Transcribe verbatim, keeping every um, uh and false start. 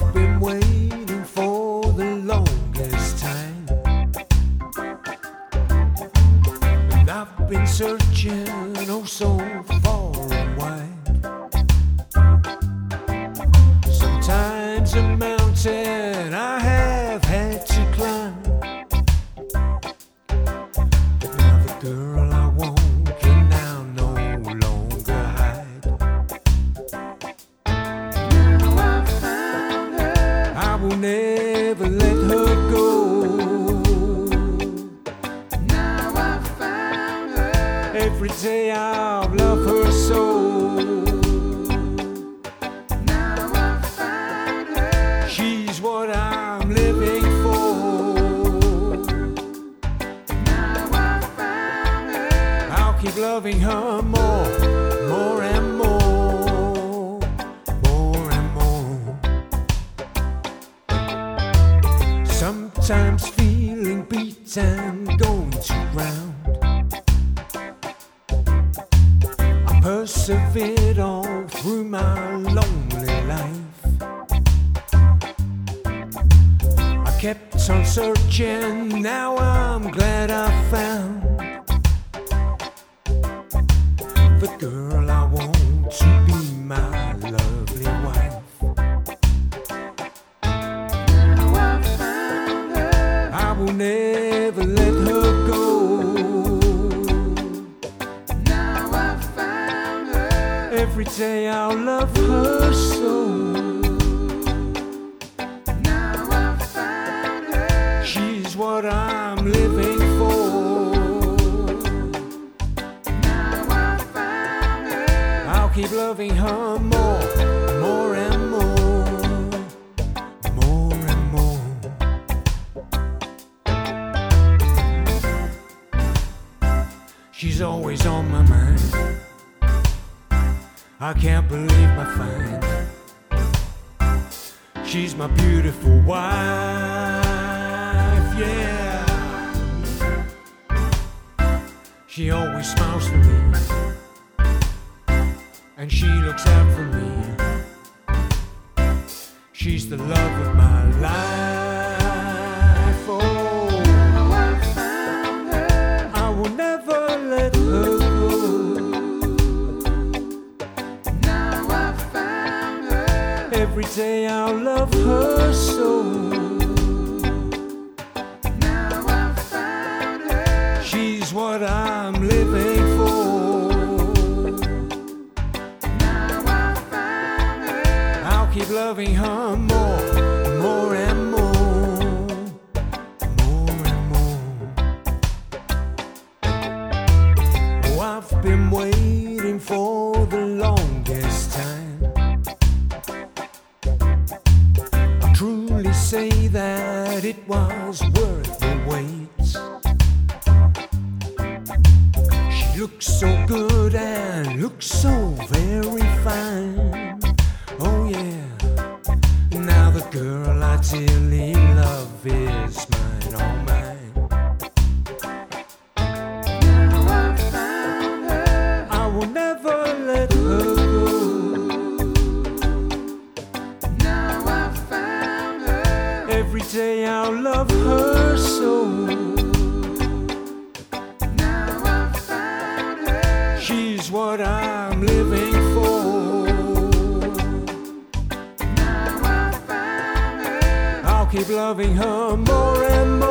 I've been waiting for the longest time, and I've been searching oh so far and wide. Sometimes a mountain I have had to climb, but now the girl I want can now no longer hide. Now I found her. I will never let her go. Now I found her. Every day I'll love her so. Now I found her. She's what I'm living for. Now I found her. I'll keep loving her more, more and more, more and more. Sometimes feeling beat and going to ground, I persevered all through my lonely life. I kept on searching, now I'm glad I found the girl I want to be my lovely wife. Now I found her. I will never let her go. Now I found her. Every day I'll love her so. Now I found her. She's what I'm living for. Now I found her. I'll keep loving her more, more and more, more and more. She's always on my mind. I can't believe my find. She's my beautiful wife, yeah. She always smiles for me, and she looks out for me. She's the love of my life. Oh, Now I found her. I will never let her go. Now I found her. Every day I'll love her so. Now I found her. She's what I'm living for. Now I found her. I'll keep loving her more, more and more, more and more. Oh, I've been waiting for the longest time. I truly say that it was worth the wait. She looks so good and looks so very fine. Oh yeah, now the girl I dearly love is mine, all mine. Now I found her. I will never let her go. Now I found her. Every day I'll love her so. Now I found her. She's what I'm living for. Now I found her. I'll keep loving her more and more.